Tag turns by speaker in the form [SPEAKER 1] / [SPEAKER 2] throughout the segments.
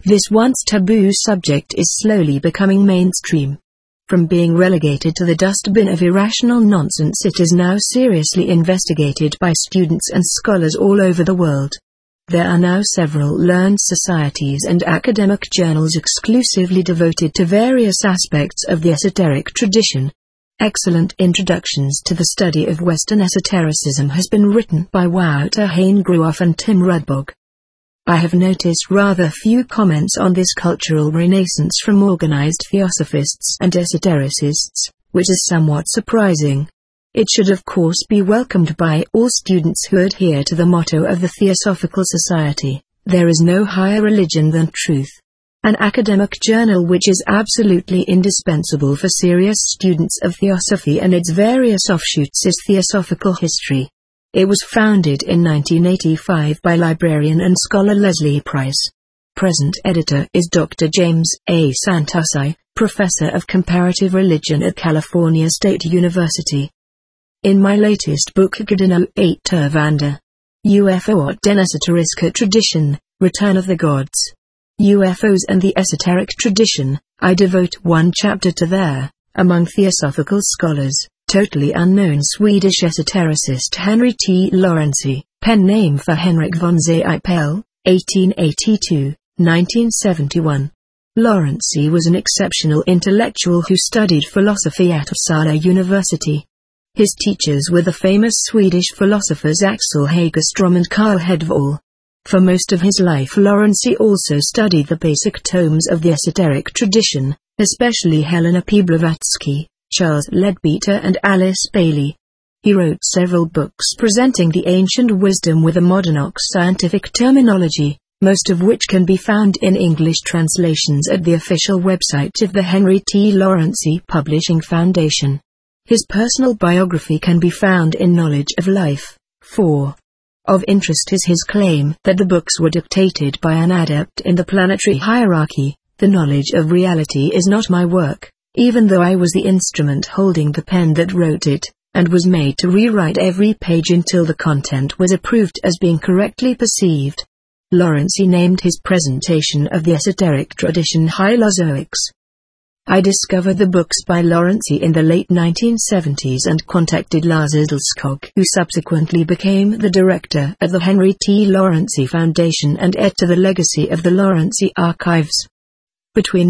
[SPEAKER 1] This once taboo subject is slowly becoming mainstream. From being relegated to the dustbin of irrational nonsense, it is now seriously investigated by students and scholars all over the world. There are now several learned societies and academic journals exclusively devoted to various aspects of the esoteric tradition. Excellent introductions to the study of Western esotericism has been written by Wouter Hanegraaff and Tim Rudbog. I have noticed rather few comments on this cultural renaissance from organized theosophists and esotericists, which is somewhat surprising. It should of course be welcomed by all students who adhere to the motto of the Theosophical Society, "There is no higher religion than truth." An academic journal which is absolutely indispensable for serious students of theosophy and its various offshoots is Theosophical History. It was founded in 1985 by librarian and scholar Leslie Price. Present editor is Dr. James A. Santussi, Professor of Comparative Religion at California State University. In my latest book Gedano et Tervanda, UFO den Esoteriska Tradition, Return of the Gods, UFOs and the Esoteric Tradition, I devote one chapter to their, among theosophical scholars, totally unknown Swedish esotericist Henry T. Lawrence, pen name for Henrik von Ziepel, 1882-1971. Lawrence was an exceptional intellectual who studied philosophy at Uppsala University. His teachers were the famous Swedish philosophers Axel Hagestrom and Carl Hedvall. For most of his life Lawrence also studied the basic tomes of the esoteric tradition, especially Helena P. Blavatsky, Charles Leadbeater and Alice Bailey. He wrote several books presenting the ancient wisdom with a modern scientific terminology, most of which can be found in English translations at the official website of the Henry T. Lawrence Publishing Foundation. His personal biography can be found in Knowledge of Life. 4. Of interest is his claim that the books were dictated by an adept in the planetary hierarchy. The knowledge of reality is not my work, even though I was the instrument holding the pen that wrote it, and was made to rewrite every page until the content was approved as being correctly perceived. Lawrence named his presentation of the esoteric tradition Hylozoics. I discovered the books by Lawrence in the late 1970s and contacted Lars Edelskog, who subsequently became the director at the Henry T. Lawrence Foundation and heir to the legacy of the Lawrence Archives. Between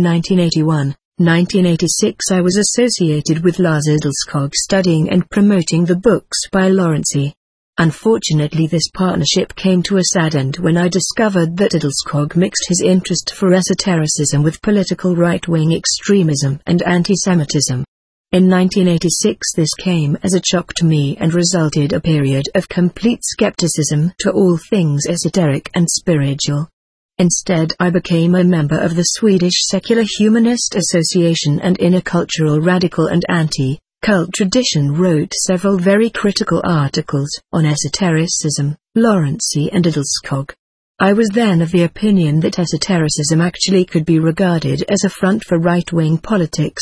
[SPEAKER 1] 1981-1986 I was associated with Lars Edelskog studying and promoting the books by Lawrence. Unfortunately this partnership came to a sad end when I discovered that Edelskog mixed his interest for esotericism with political right-wing extremism and anti-Semitism. In 1986 this came as a shock to me and resulted a period of complete skepticism to all things esoteric and spiritual. Instead I became a member of the Swedish Secular Humanist Association and in a cultural radical and anti-cult tradition wrote several very critical articles on esotericism, Lawrence and Edelskog. I was then of the opinion that esotericism actually could be regarded as a front for right-wing politics.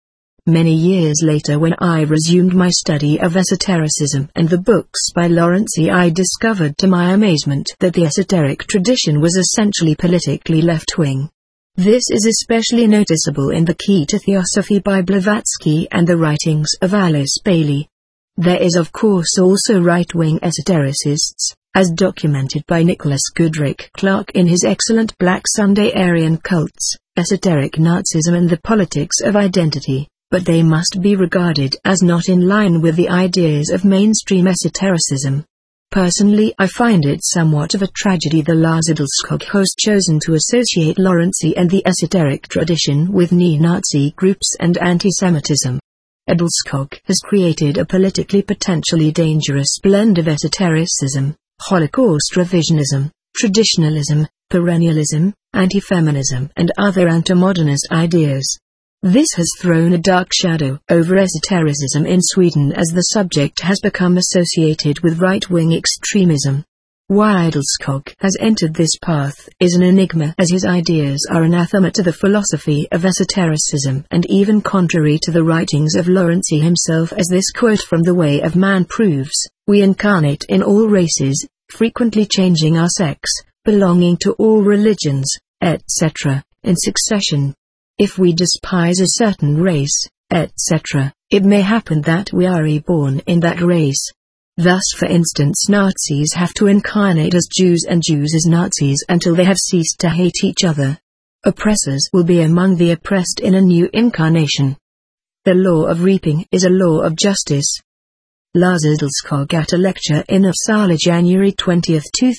[SPEAKER 1] Many years later when I resumed my study of esotericism and the books by Lawrence, I discovered to my amazement that the esoteric tradition was essentially politically left-wing. This is especially noticeable in the Key to Theosophy by Blavatsky and the writings of Alice Bailey. There is of course also right-wing esotericists, as documented by Nicholas Goodrick Clark in his excellent Black Sunday Aryan Cults, Esoteric Nazism and the Politics of Identity, but they must be regarded as not in line with the ideas of mainstream esotericism. Personally I find it somewhat of a tragedy the Lars Edelskog has chosen to associate Lawrence and the esoteric tradition with neo-Nazi groups and anti-Semitism. Edelskog has created a politically potentially dangerous blend of esotericism, Holocaust revisionism, traditionalism, perennialism, anti-feminism and other anti-modernist ideas. This has thrown a dark shadow over esotericism in Sweden as the subject has become associated with right-wing extremism. Why Edelskog has entered this path is an enigma, as his ideas are anathema to the philosophy of esotericism and even contrary to the writings of Lawrence himself, as this quote from The Way of Man proves: "We incarnate in all races, frequently changing our sex, belonging to all religions, etc., in succession. If we despise a certain race, etc., it may happen that we are reborn in that race. Thus, for instance, Nazis have to incarnate as Jews and Jews as Nazis until they have ceased to hate each other. Oppressors will be among the oppressed in a new incarnation. The law of reaping is a law of justice. Lars Edelskog at a lecture in Uppsala January 20,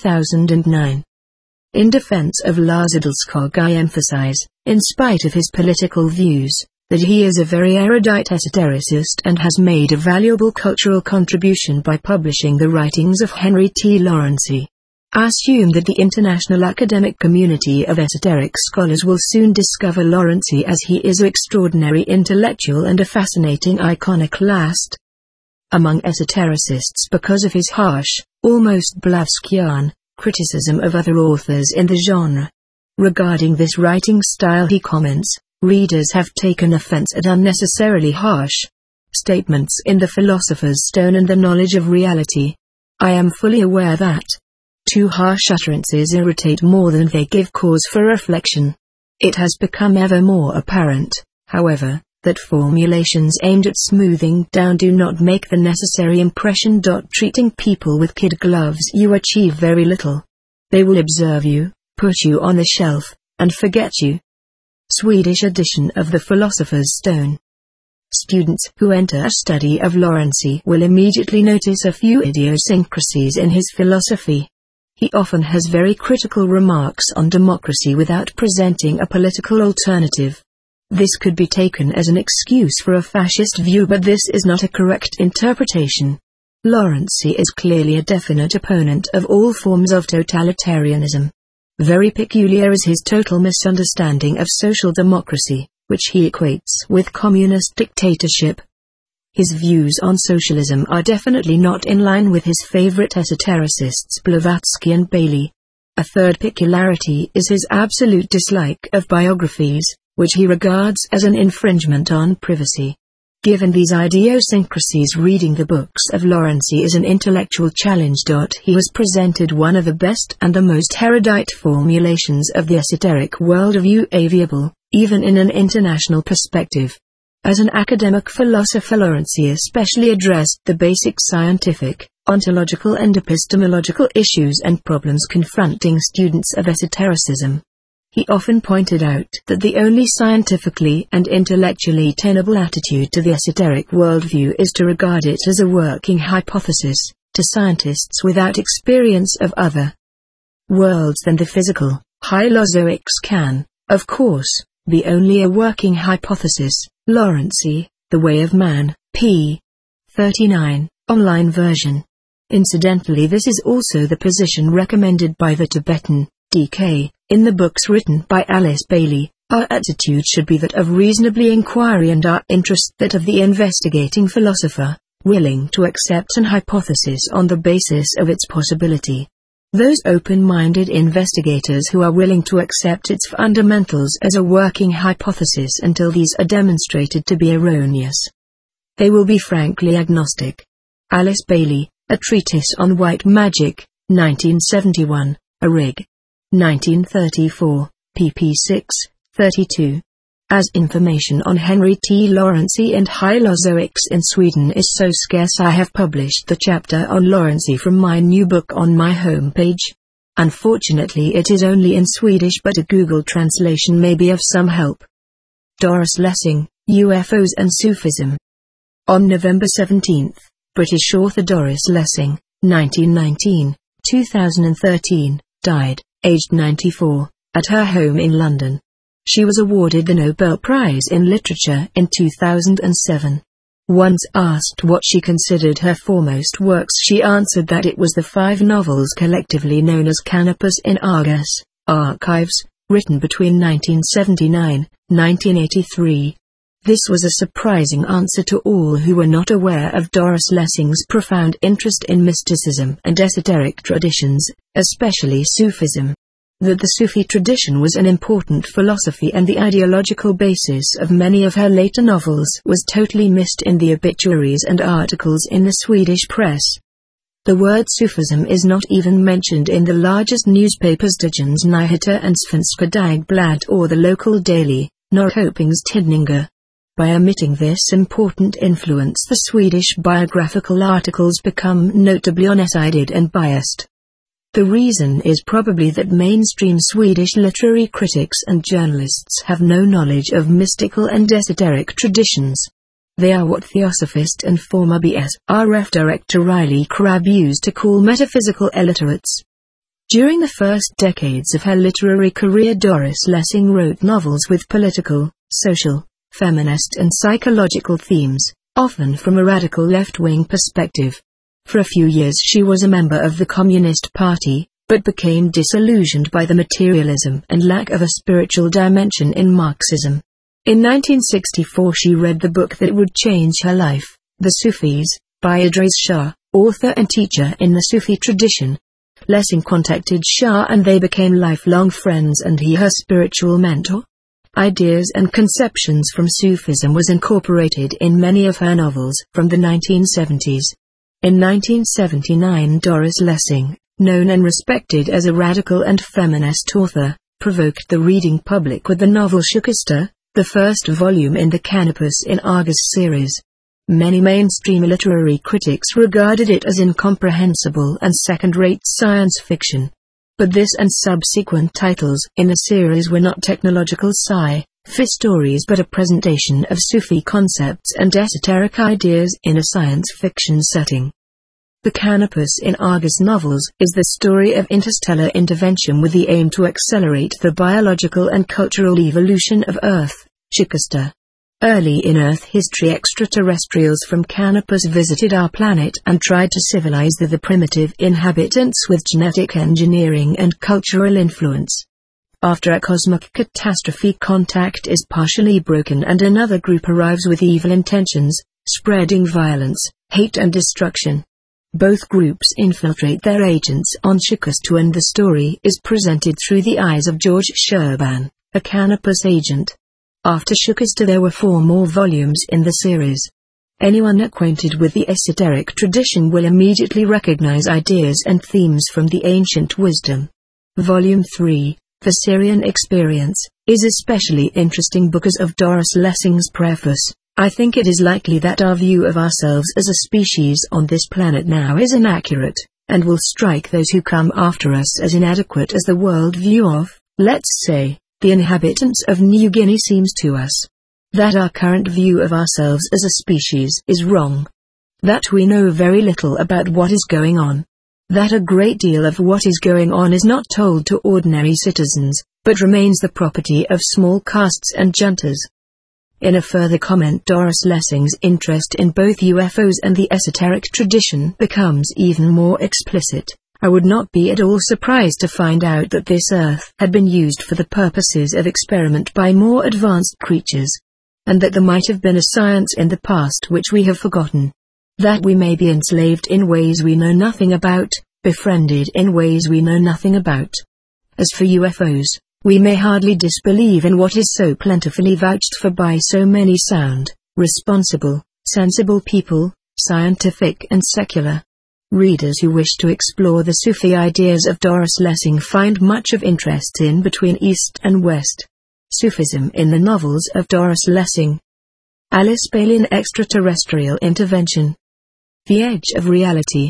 [SPEAKER 1] 2009. In defense of Lars Edelskog, I emphasize, in spite of his political views, that he is a very erudite esotericist and has made a valuable cultural contribution by publishing the writings of Henry T. Lawrence. I assume that the international academic community of esoteric scholars will soon discover Lawrence as he is an extraordinary intellectual and a fascinating iconoclast among esotericists because of his harsh, almost Blavatskian, criticism of other authors in the genre. Regarding this writing style he comments, readers have taken offense at unnecessarily harsh statements in The Philosopher's Stone and the Knowledge of Reality. I am fully aware that too harsh utterances irritate more than they give cause for reflection. It has become ever more apparent, however, that formulations aimed at smoothing down do not make the necessary impression. Treating people with kid gloves, you achieve very little. They will observe you, put you on the shelf, and forget you. Swedish edition of The Philosopher's Stone. Students who enter a study of Lawrence will immediately notice a few idiosyncrasies in his philosophy. He often has very critical remarks on democracy without presenting a political alternative. This could be taken as an excuse for a fascist view, but this is not a correct interpretation. Lawrence is clearly a definite opponent of all forms of totalitarianism. Very peculiar is his total misunderstanding of social democracy, which he equates with communist dictatorship. His views on socialism are definitely not in line with his favorite esotericists Blavatsky and Bailey. A third peculiarity is his absolute dislike of biographies, which he regards as an infringement on privacy. Given these idiosyncrasies, reading the books of Lawrence is an intellectual challenge. He has presented one of the best and the most erudite formulations of the esoteric worldview available, even in an international perspective. As an academic philosopher, Lawrence especially addressed the basic scientific, ontological and epistemological issues and problems confronting students of esotericism. He often pointed out that the only scientifically and intellectually tenable attitude to the esoteric worldview is to regard it as a working hypothesis, to scientists without experience of other worlds than the physical. Hylozoics can, of course, be only a working hypothesis. Lawrence, The Way of Man, p. 39, online version. Incidentally, this is also the position recommended by the Tibetan, D.K., in the books written by Alice Bailey. Our attitude should be that of reasonably inquiry and our interest that of the investigating philosopher, willing to accept an hypothesis on the basis of its possibility. Those open-minded investigators who are willing to accept its fundamentals as a working hypothesis until these are demonstrated to be erroneous. They will be frankly agnostic. Alice Bailey, A Treatise on White Magic, 1971, Arrig. 1934, pp 6, 32. As information on Henry T. Lawrence and Hylozoics in Sweden is so scarce, I have published the chapter on Lawrence from my new book on my homepage. Unfortunately, it is only in Swedish, but a Google translation may be of some help. Doris Lessing, UFOs and Sufism. On November 17, British author Doris Lessing, 1919, 2013, died, aged 94, at her home in London. She was awarded the Nobel Prize in Literature in 2007. Once asked what she considered her foremost works, she answered that it was the 5 novels collectively known as Canopus in Argus, Archives, written between 1979 and 1983. This was a surprising answer to all who were not aware of Doris Lessing's profound interest in mysticism and esoteric traditions, especially Sufism. That the Sufi tradition was an important philosophy and the ideological basis of many of her later novels was totally missed in the obituaries and articles in the Swedish press. The word Sufism is not even mentioned in the largest newspapers Dagens Nyheter and Svenska Dagblad or the local daily, Norrköpings Tidningar. By omitting this important influence, the Swedish biographical articles become notably one-sided and biased. The reason is probably that mainstream Swedish literary critics and journalists have no knowledge of mystical and esoteric traditions. They are what Theosophist and former BSRF director Riley Crabb used to call metaphysical illiterates. During the first decades of her literary career, Doris Lessing wrote novels with political, social, feminist and psychological themes, often from a radical left-wing perspective. For a few years she was a member of the Communist Party, but became disillusioned by the materialism and lack of a spiritual dimension in Marxism. In 1964 she read the book that would change her life, The Sufis, by Idries Shah, author and teacher in the Sufi tradition. Lessing contacted Shah and they became lifelong friends, and he her spiritual mentor. Ideas and conceptions from Sufism was incorporated in many of her novels from the 1970s. In 1979 Doris Lessing, known and respected as a radical and feminist author, provoked the reading public with the novel Sjukaste, the first volume in the Canopus in Argus series. Many mainstream literary critics regarded it as incomprehensible and second-rate science fiction. But this and subsequent titles in the series were not technological sci-fi stories but a presentation of Sufi concepts and esoteric ideas in a science fiction setting. The Canopus in Argus novels is the story of interstellar intervention with the aim to accelerate the biological and cultural evolution of Earth. Sjukaste. Early in Earth history, extraterrestrials from Canopus visited our planet and tried to civilize the primitive inhabitants with genetic engineering and cultural influence. After a cosmic catastrophe, contact is partially broken and another group arrives with evil intentions, spreading violence, hate and destruction. Both groups infiltrate their agents on Sjukaste, and the story is presented through the eyes of George Sherban, a Canopus agent. After Sjukaste there were 4 more volumes in the series. Anyone acquainted with the esoteric tradition will immediately recognize ideas and themes from the ancient wisdom. Volume 3, The Syrian Experience, is especially interesting because of Doris Lessing's preface. I think it is likely that our view of ourselves as a species on this planet now is inaccurate, and will strike those who come after us as inadequate as the world view of, let's say, the inhabitants of New Guinea seems to us. That our current view of ourselves as a species is wrong. That we know very little about what is going on. That a great deal of what is going on is not told to ordinary citizens, but remains the property of small castes and juntas. In a further comment, Doris Lessing's interest in both UFOs and the esoteric tradition becomes even more explicit. I would not be at all surprised to find out that this Earth had been used for the purposes of experiment by more advanced creatures. And that there might have been a science in the past which we have forgotten. That we may be enslaved in ways we know nothing about, befriended in ways we know nothing about. As for UFOs, we may hardly disbelieve in what is so plentifully vouched for by so many sound, responsible, sensible people, scientific and secular. Readers who wish to explore the Sufi ideas of Doris Lessing find much of interest in Between East and West. Sufism in the novels of Doris Lessing. Alice Bailey in Extraterrestrial Intervention. The Edge of Reality,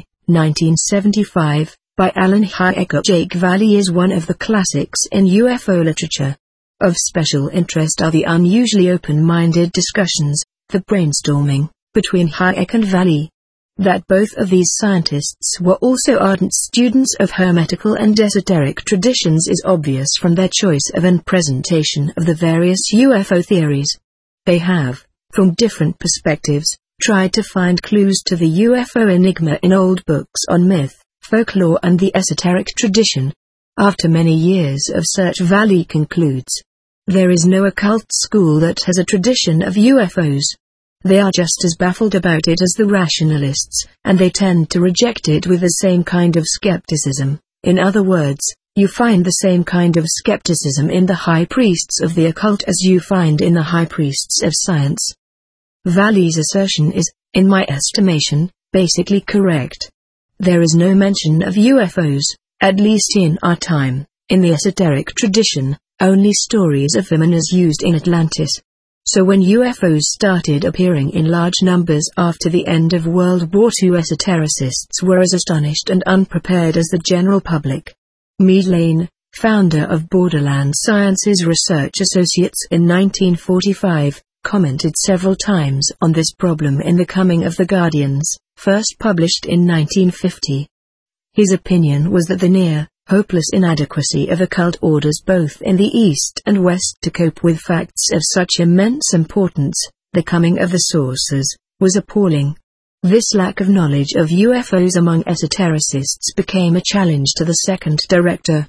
[SPEAKER 1] 1975, by Alan Hynek. Jake Valley is one of the classics in UFO literature. Of special interest are the unusually open-minded discussions, the brainstorming, between Hynek and Valley. That both of these scientists were also ardent students of hermetical and esoteric traditions is obvious from their choice of and presentation of the various UFO theories. They have, from different perspectives, tried to find clues to the UFO enigma in old books on myth, folklore and the esoteric tradition. After many years of search, Valley concludes, there is no occult school that has a tradition of UFOs. They are just as baffled about it as the rationalists, and they tend to reject it with the same kind of skepticism. In other words, you find the same kind of skepticism in the high priests of the occult as you find in the high priests of science. Valley's assertion is, in my estimation, basically correct. There is no mention of UFOs, at least in our time. In the esoteric tradition, only stories of them are as used in Atlantis. So when UFOs started appearing in large numbers after the end of World War II, esotericists were as astonished and unprepared as the general public. Meade Lane, founder of Borderland Sciences Research Associates in 1945, commented several times on this problem in The Coming of the Guardians, first published in 1950. His opinion was that the near-hopeless inadequacy of occult orders both in the East and West to cope with facts of such immense importance, the coming of the saucers, was appalling. This lack of knowledge of UFOs among esotericists became a challenge to the second director,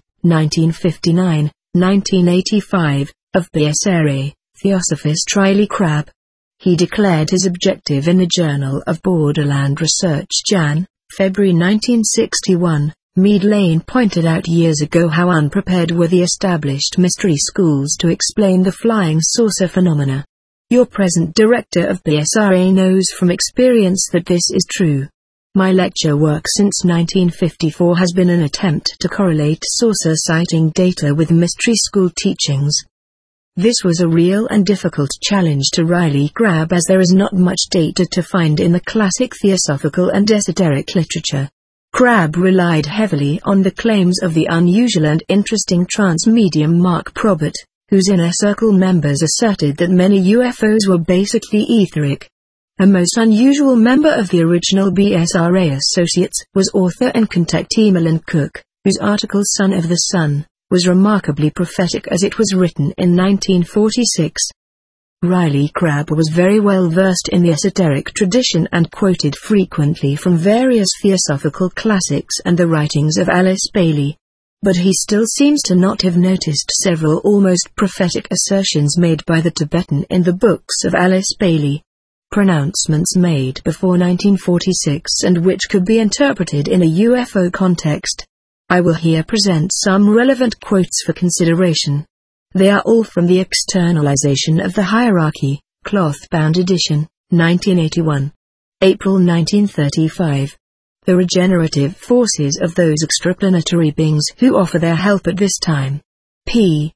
[SPEAKER 1] 1959-1985, of BSRA, Theosophist Riley Crabb. He declared his objective in the Journal of Borderland Research Jan. February 1961, Meade Lane pointed out years ago how unprepared were the established mystery schools to explain the flying saucer phenomena. Your present director of BSRA knows from experience that this is true. My lecture work since 1954 has been an attempt to correlate saucer sighting data with mystery school teachings. This was a real and difficult challenge to Riley Crabb, as there is not much data to find in the classic theosophical and esoteric literature. Crabb relied heavily on the claims of the unusual and interesting trance medium Mark Probert, whose inner circle members asserted that many UFOs were basically etheric. A most unusual member of the original BSRA Associates was author and contactee Merlin Cook, whose article Son of the Sun was remarkably prophetic as it was written in 1946. Riley Crabb was very well versed in the esoteric tradition and quoted frequently from various theosophical classics and the writings of Alice Bailey. But he still seems to not have noticed several almost prophetic assertions made by the Tibetan in the books of Alice Bailey. Pronouncements made before 1946 and which could be interpreted in a UFO context. I will here present some relevant quotes for consideration. They are all from the Externalization of the Hierarchy, cloth-bound edition, 1981. April 1935. The regenerative forces of those extraplanetary beings who offer their help at this time. p.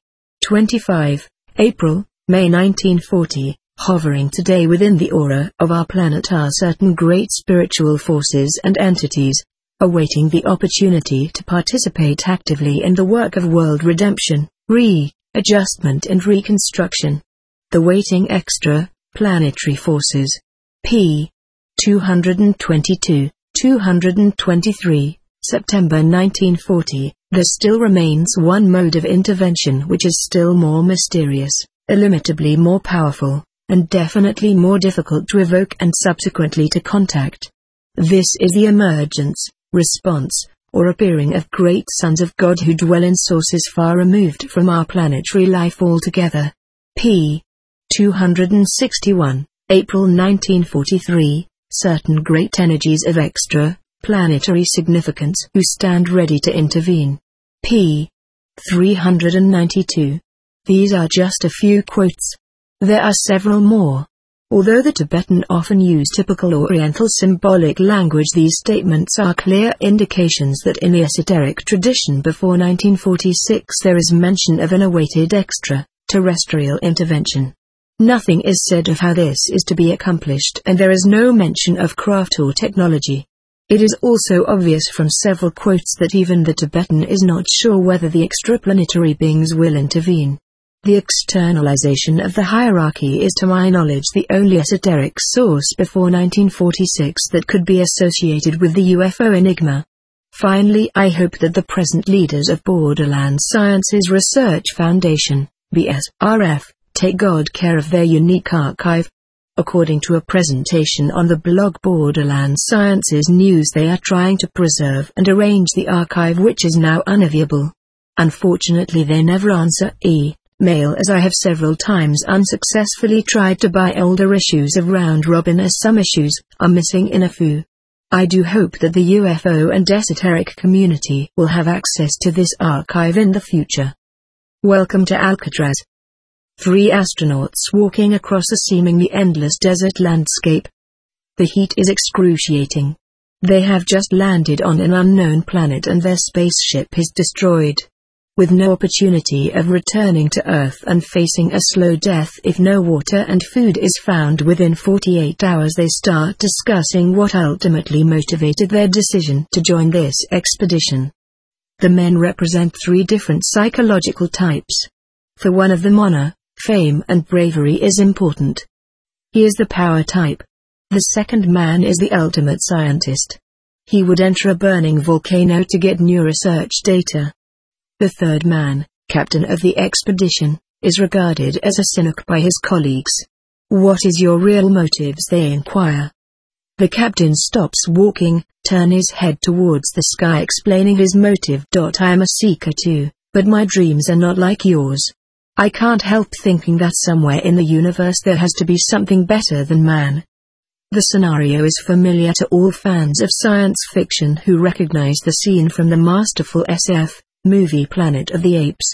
[SPEAKER 1] 25. April, May 1940. Hovering today within the aura of our planet are certain great spiritual forces and entities, awaiting the opportunity to participate actively in the work of world redemption, adjustment and reconstruction. The waiting extra-planetary forces. p. 222, 223, September 1940. There still remains one mode of intervention which is still more mysterious, illimitably more powerful, and definitely more difficult to evoke and subsequently to contact. This is the emergence, response, or appearing of great sons of God who dwell in sources far removed from our planetary life altogether. p. 261, April 1943, certain great energies of extra-planetary significance who stand ready to intervene. p. 392. These are just a few quotes. There are several more. Although the Tibetan often use typical Oriental symbolic language, these statements are clear indications that in the esoteric tradition before 1946 there is mention of an awaited extra-terrestrial intervention. Nothing is said of how this is to be accomplished, and there is no mention of craft or technology. It is also obvious from several quotes that even the Tibetan is not sure whether the extraplanetary beings will intervene. The externalization of the hierarchy is to my knowledge the only esoteric source before 1946 that could be associated with the UFO enigma. Finally, I hope that the present leaders of Borderland Sciences Research Foundation, BSRF, take good care of their unique archive. According to a presentation on the blog Borderland Sciences News, they are trying to preserve and arrange the archive, which is now unavailable. Unfortunately, they never answer mail, as I have several times unsuccessfully tried to buy older issues of Round Robin, as some issues are missing in a few. I do hope that the UFO and esoteric community will have access to this archive in the future. Welcome to Alcatraz. 3 astronauts walking across a seemingly endless desert landscape. The heat is excruciating. They have just landed on an unknown planet and their spaceship is destroyed. With no opportunity of returning to Earth and facing a slow death if no water and food is found within 48 hours, they start discussing what ultimately motivated their decision to join this expedition. The men represent three different psychological types. For one of them, honor, fame and bravery is important. He is the power type. The second man is the ultimate scientist. He would enter a burning volcano to get new research data. The third man, captain of the expedition, is regarded as a cynic by his colleagues. What is your real motives, they inquire. The captain stops walking, turns his head towards the sky, explaining his motive. I am a seeker too, but my dreams are not like yours. I can't help thinking that somewhere in the universe there has to be something better than man. The scenario is familiar to all fans of science fiction who recognize the scene from the masterful SF movie Planet of the Apes,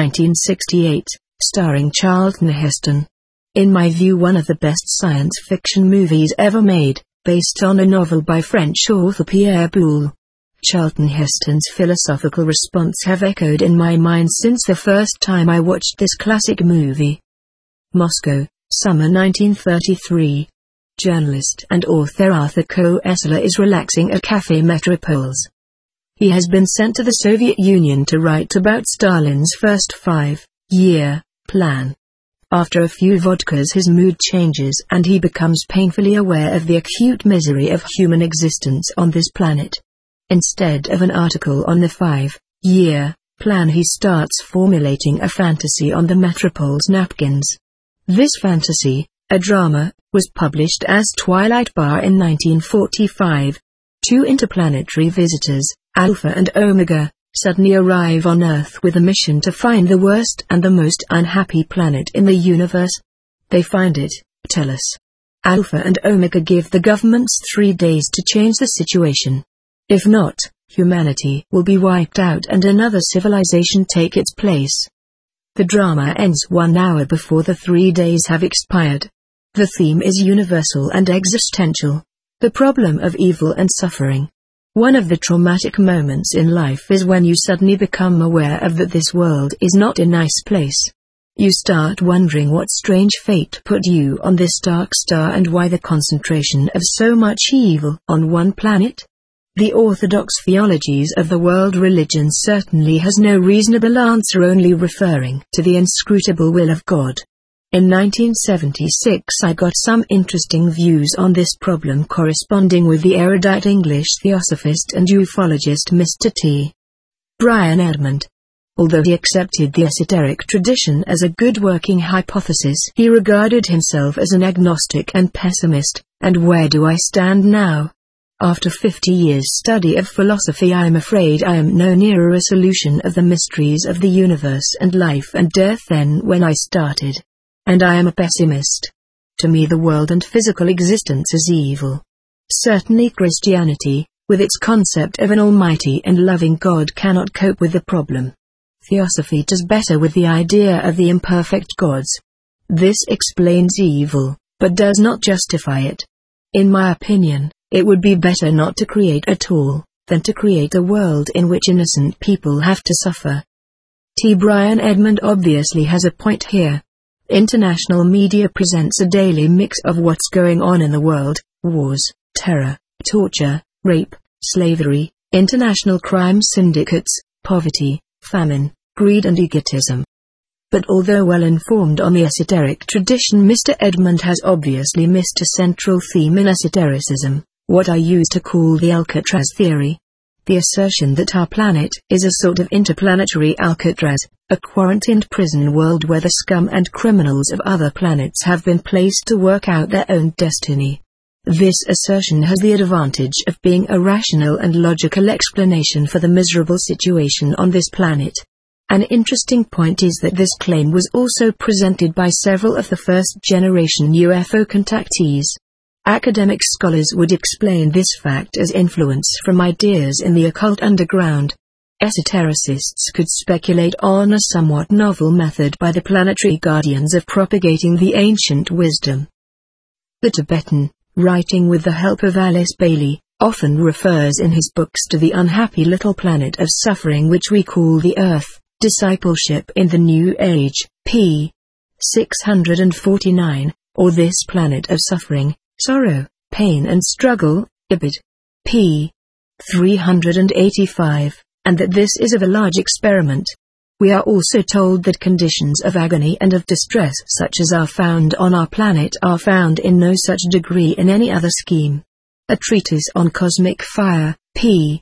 [SPEAKER 1] 1968, starring Charlton Heston. In my view, one of the best science fiction movies ever made, based on a novel by French author Pierre Boulle. Charlton Heston's philosophical response have echoed in my mind since the first time I watched this classic movie. Moscow, summer 1933. Journalist and author Arthur Koestler is relaxing at Café Metropoles. He has been sent to the Soviet Union to write about Stalin's first 5-year plan. After a few vodkas his mood changes and he becomes painfully aware of the acute misery of human existence on this planet. Instead of an article on the 5-year plan, he starts formulating a fantasy on the Metropoles napkins. This fantasy, a drama, was published as Twilight Bar in 1945. Two interplanetary visitors, Alpha and Omega, suddenly arrive on Earth with a mission to find the worst and the most unhappy planet in the universe. They find it, tell us. Alpha and Omega give the governments 3 days to change the situation. If not, humanity will be wiped out and another civilization take its place. The drama ends 1 hour before the 3 days have expired. The theme is universal and existential. The problem of evil and suffering. One of the traumatic moments in life is when you suddenly become aware of that this world is not a nice place. You start wondering what strange fate put you on this dark star and why the concentration of so much evil on one planet. The orthodox theologies of the world religion certainly has no reasonable answer, only referring to the inscrutable will of God. In 1976 I got some interesting views on this problem corresponding with the erudite English theosophist and ufologist Mr. T. Brian Edmond. Although he accepted the esoteric tradition as a good working hypothesis, he regarded himself as an agnostic and pessimist. And where do I stand now? After 50 years study of philosophy, I am afraid I am no nearer a solution of the mysteries of the universe and life and death than when I started. And I am a pessimist. To me the world and physical existence is evil. Certainly Christianity, with its concept of an almighty and loving God, cannot cope with the problem. Theosophy does better with the idea of the imperfect gods. This explains evil, but does not justify it. In my opinion, it would be better not to create at all, than to create a world in which innocent people have to suffer. T. Brian Edmond obviously has a point here. International media presents a daily mix of what's going on in the world: wars, terror, torture, rape, slavery, international crime syndicates, poverty, famine, greed and egotism. But although well informed on the esoteric tradition, Mr. Edmond has obviously missed a central theme in esotericism, what I used to call the Alcatraz theory. The assertion that our planet is a sort of interplanetary Alcatraz, a quarantined prison world where the scum and criminals of other planets have been placed to work out their own destiny. This assertion has the advantage of being a rational and logical explanation for the miserable situation on this planet. An interesting point is that this claim was also presented by several of the first-generation UFO contactees. Academic scholars would explain this fact as influence from ideas in the occult underground. Esotericists could speculate on a somewhat novel method by the planetary guardians of propagating the ancient wisdom. The Tibetan, writing with the help of Alice Bailey, often refers in his books to the unhappy little planet of suffering which we call the Earth. Discipleship in the New Age, p. 649, or This Planet of Suffering, Sorrow, Pain and Struggle, Ibid. p. 385, and that this is of a large experiment. We are also told that conditions of agony and of distress such as are found on our planet are found in no such degree in any other scheme. A Treatise on Cosmic Fire, p.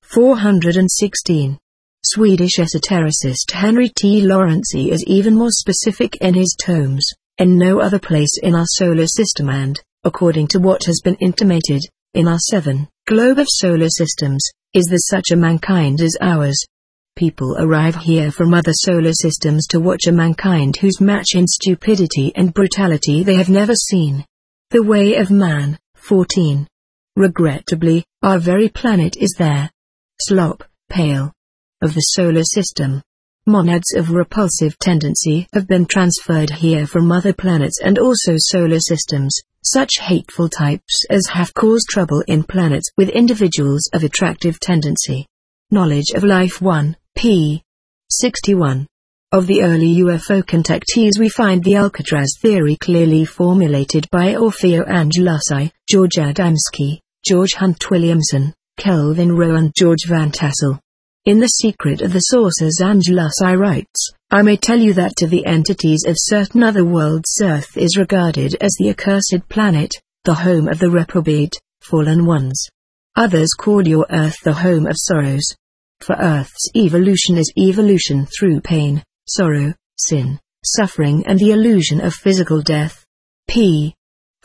[SPEAKER 1] 416. Swedish esotericist Henry T. Lawrency is even more specific in his tomes. In no other place in our solar system and, according to what has been intimated, in our 7 globe of solar systems, is there such a mankind as ours. People arrive here from other solar systems to watch a mankind whose match in stupidity and brutality they have never seen. The Way of Man, 14. Regrettably, our very planet is there. Slop, pale. Of the solar system. Monads of repulsive tendency have been transferred here from other planets and also solar systems, such hateful types as have caused trouble in planets with individuals of attractive tendency. Knowledge of Life 1, p. 61. Of the early UFO contactees we find the Alcatraz theory clearly formulated by Orfeo Angelucci, George Adamski, George Hunt Williamson, Kelvin Rowe and George Van Tassel. In The Secret of the Sources Angelucci writes, I may tell you that to the entities of certain other worlds Earth is regarded as the accursed planet, the home of the reprobate, fallen ones. Others call your Earth the home of sorrows. For Earth's evolution is evolution through pain, sorrow, sin, suffering and the illusion of physical death. p.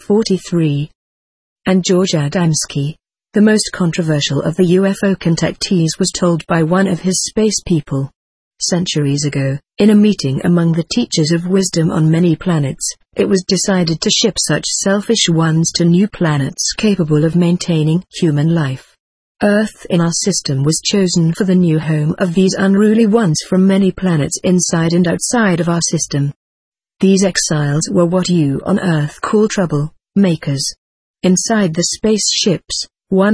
[SPEAKER 1] 43. And George Adamski, the most controversial of the UFO contactees, was told by one of his space people. Centuries ago, in a meeting among the teachers of wisdom on many planets, it was decided to ship such selfish ones to new planets capable of maintaining human life. Earth in our system was chosen for the new home of these unruly ones from many planets inside and outside of our system. These exiles were what you on Earth call trouble makers. Inside the spaceships,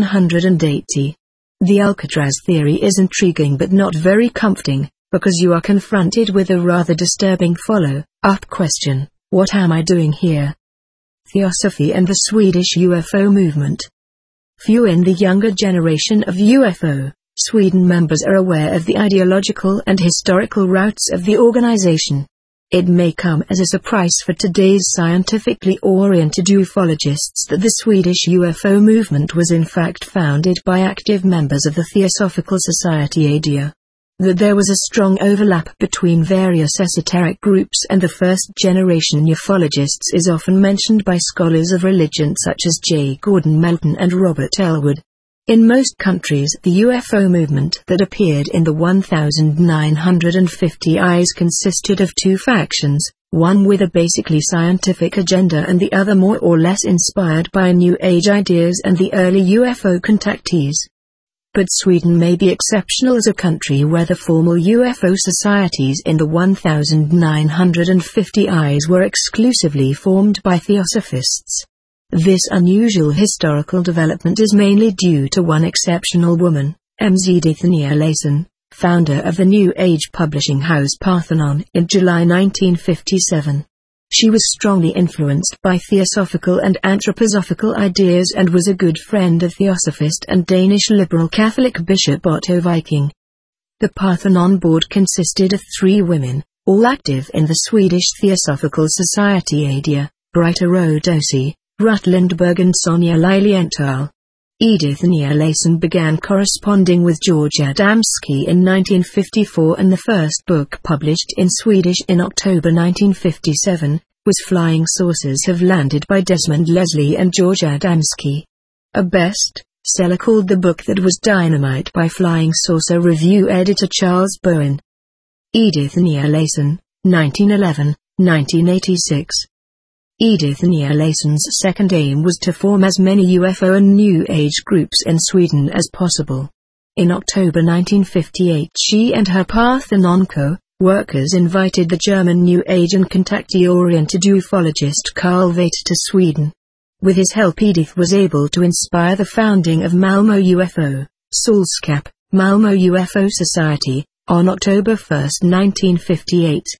[SPEAKER 1] 180. The Alcatraz theory is intriguing but not very comforting, because you are confronted with a rather disturbing follow-up question: what am I doing here? Theosophy and the Swedish UFO movement. Few in the younger generation of UFO Sweden members are aware of the ideological and historical roots of the organization. It may come as a surprise for today's scientifically oriented ufologists that the Swedish UFO movement was in fact founded by active members of the Theosophical Society ADIA. That there was a strong overlap between various esoteric groups and the first-generation ufologists is often mentioned by scholars of religion such as J. Gordon Melton and Robert Elwood. In most countries, the UFO movement that appeared in the 1950 Eyes consisted of two factions, one with a basically scientific agenda and the other more or less inspired by New Age ideas and the early UFO contactees. But Sweden may be exceptional as a country where the formal UFO societies in the 1950 Eyes were exclusively formed by theosophists. This unusual historical development is mainly due to one exceptional woman, Ms. Edithania Layson, founder of the New Age publishing house Parthenon in July 1957. She was strongly influenced by theosophical and anthroposophical ideas and was a good friend of theosophist and Danish liberal Catholic Bishop Otto Viking. The Parthenon board consisted of 3 women, all active in the Swedish Theosophical Society ADIA, Britta Rodosi, Ruth Lindberg and Sonja Lilienthal. Edithania Layson began corresponding with George Adamski in 1954 and the first book published in Swedish in October 1957, was Flying Saucers Have Landed by Desmond Leslie and George Adamski. A best-seller called The Book That Was Dynamite by Flying Saucer review editor Charles Bowen. Edithania Layson, 1911-1986. Edithania Layson's second aim was to form as many UFO and New Age groups in Sweden as possible. In October 1958 she and her Parthenon co-workers invited the German New Age and contactee-oriented ufologist Carl Veit to Sweden. With his help, Edith was able to inspire the founding of Malmo UFO, Salskap, Malmo UFO Society, on October 1, 1958.